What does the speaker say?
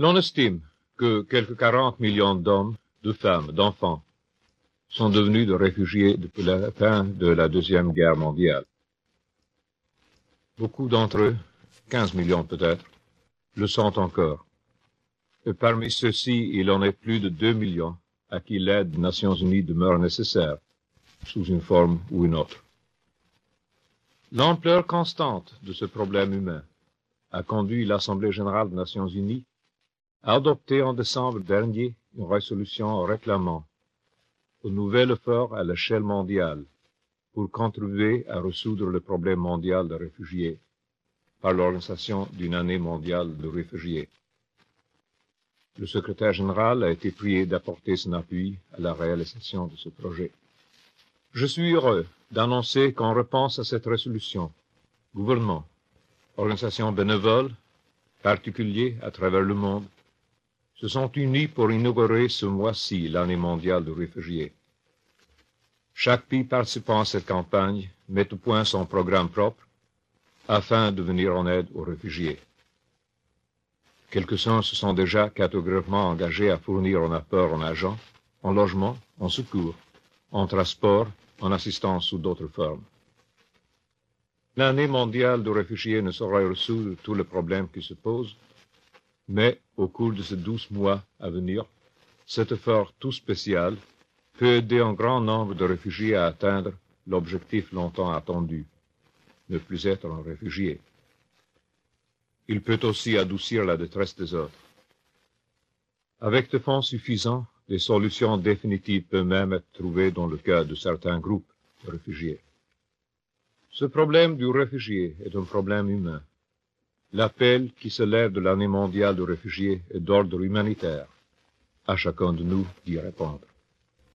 L'on estime que quelques 40 millions d'hommes, de femmes, d'enfants sont devenus des réfugiés depuis la fin de la Deuxième Guerre mondiale. Beaucoup d'entre eux, 15 millions peut-être, le sont encore. Et parmi ceux-ci, il en est plus de 2 millions à qui l'aide des Nations Unies demeure nécessaire, sous une forme ou une autre. L'ampleur constante de ce problème humain a conduit l'Assemblée générale des Nations Unies à adopter en décembre dernier une résolution réclamant un nouvel effort à l'échelle mondiale pour contribuer à résoudre le problème mondial des réfugiés par l'organisation d'une année mondiale de réfugiés. Le secrétaire général a été prié d'apporter son appui à la réalisation de ce projet. Je suis heureux d'annoncer qu'en réponse à cette résolution, gouvernements, organisations bénévoles, particuliers à travers le monde, se sont unis pour inaugurer ce mois-ci l'année mondiale des réfugiés. Chaque pays participant à cette campagne met au point son programme propre afin de venir en aide aux réfugiés. Quelques-uns se sont déjà catégoriquement engagés à fournir un apport en argent, en logement, en secours, en transport, en assistance sous d'autres formes. L'année mondiale des réfugiés ne saura résoudre tous les problèmes qui se posent, mais au cours de ces 12 mois à venir, cet effort tout spécial peut aider un grand nombre de réfugiés à atteindre l'objectif longtemps attendu, ne plus être un réfugié. Il peut aussi adoucir la détresse des autres. Avec des fonds suffisants, des solutions définitives peuvent même être trouvées dans le cas de certains groupes de réfugiés. Ce problème du réfugié est un problème humain. L'appel qui se lève de l'année mondiale des réfugiés est d'ordre humanitaire. À chacun de nous d'y répondre.